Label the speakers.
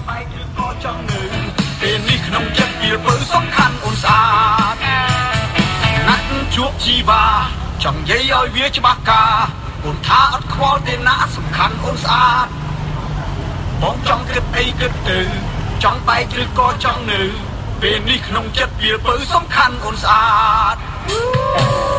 Speaker 1: បែកឬក៏ចង់នៅពេលនេះក្នុងចិត្តវាពើសំខាន់អូនស្អាតណាស់ជួបជីវ៉ាចង់និយាយឲ្យវាច្បាស់ការអូនថាអត់ខ្វល់ទេណាសំខាន់អូនស្អាតបងចង់គិតអីគិតទៅចង់បែកឬក៏ចង់នៅពេលនេះក្នុងចិត្តវាពើសំខាន់អូនស្អាត